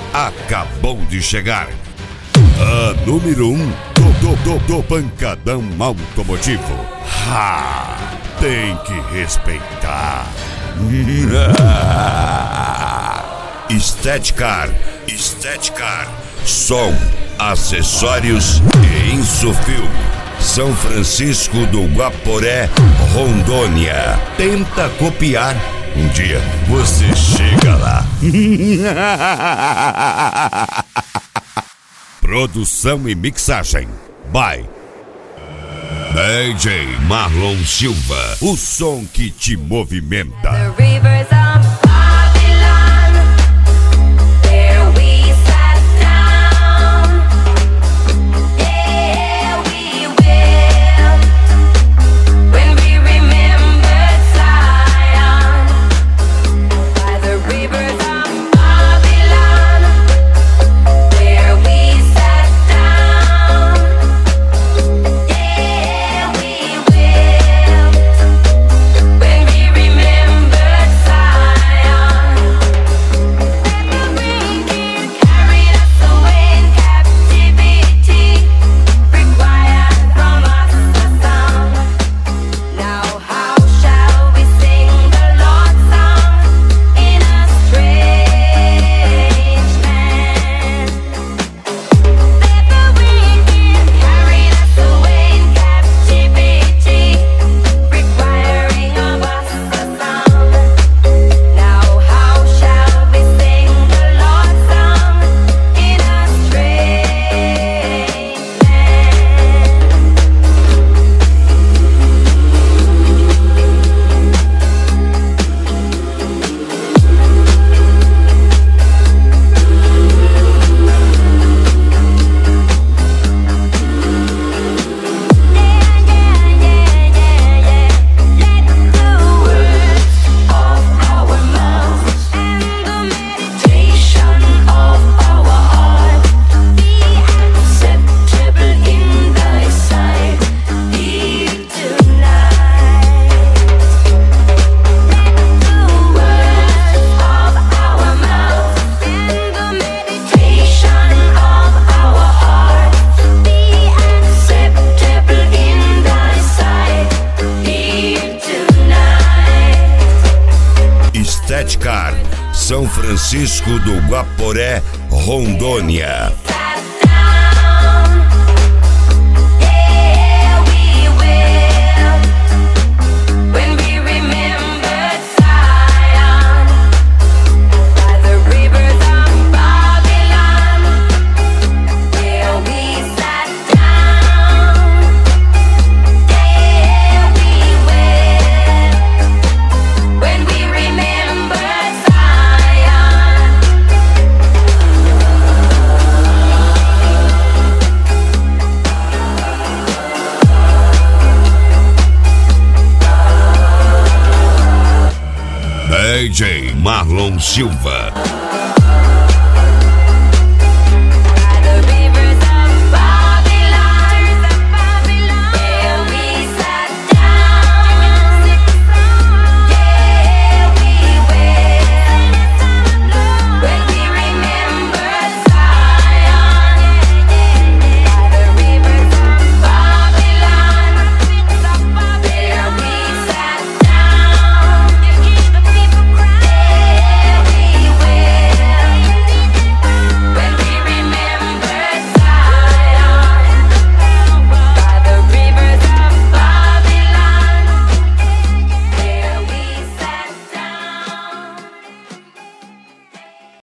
acabou de chegar. A número 1 do Pancadão Automotivo. Tem que respeitar. Estética, som, acessórios e Insufilme. São Francisco do Guaporé, Rondônia. Tenta copiar, um dia você chega lá. Produção e mixagem by DJ Marlon Silva. O som que te movimenta. Estética, São Francisco do Guaporé, Rondônia. DJ Marlon Silva.